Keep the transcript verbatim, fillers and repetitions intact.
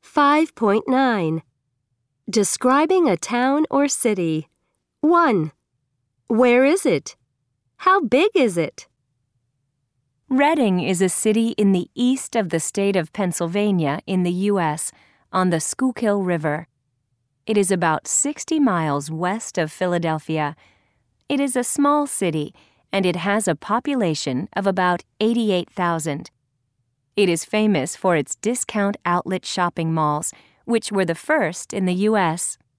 five point nine. Describing a town or city. one. Where is it? How big is it? Reading is a city in the east of the state of Pennsylvania in the U S on the Schuylkill River. It is about sixty miles west of Philadelphia. It is a small city, and it has a population of about eighty-eight thousand. It is famous for its discount outlet shopping malls, which were the first in the U S